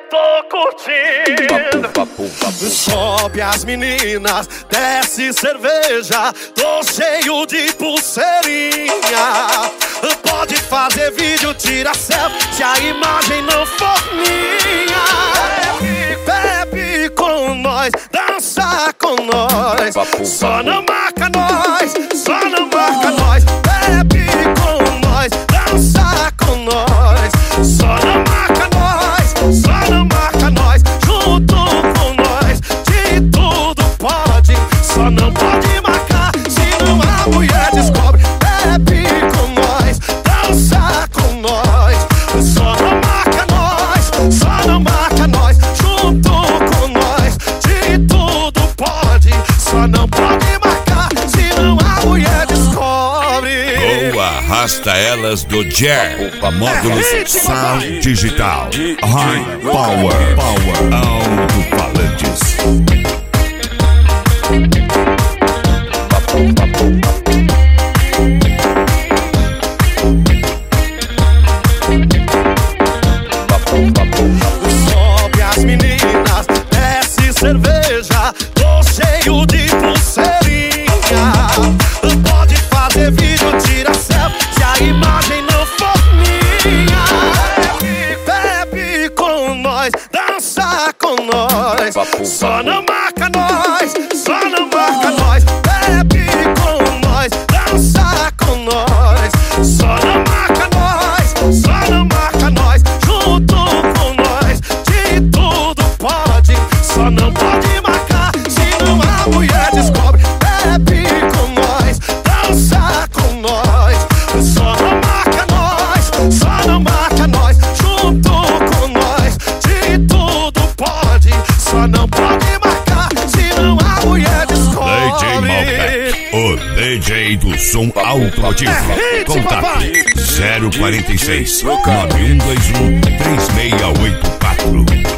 tô curtindo. Sobe as meninas, desce cerveja, tô cheio de pulseirinha. Pode fazer vídeo, tira selfie, se a imagem não for minha. Bebe com nós, dança com nós, só não marca nós, só não marca nós. Bebe com nós, dança com nós, só não marca nós, só não marca nós. Junto com nós, de tudo pode, só não pode marcar, senão a mulher descobre. Bebe com nós, dança com nós, só não marca nós, só não marca nós. Junto com nós, de tudo pode, só não pode marcar, senão a mulher descobre. Boa, arrasta elas do Jer, módulos Sound Digital, High Power, alto-falantes. Sobe as meninas, desce cerveja, tô cheio de pulseirinha. Pode fazer vídeo, tira selfie, se a imagem não for minha. Bebe com nós, dança com nós, só não marca nós, só não marca nós. Bebe com nós, dança com nós, só não marca nós, só não marca nós. Junto com nós, de tudo pode, só não pode marcar, senão a mulher descobre. Bebe com nós, dança com nós, só não marca nós, só não marca nós. Junto com nós, de tudo pode, só não pode marcar, senão a mulher descobre. DJ Malbec, o DJ do som automotivo. Contato 046 9121 3684.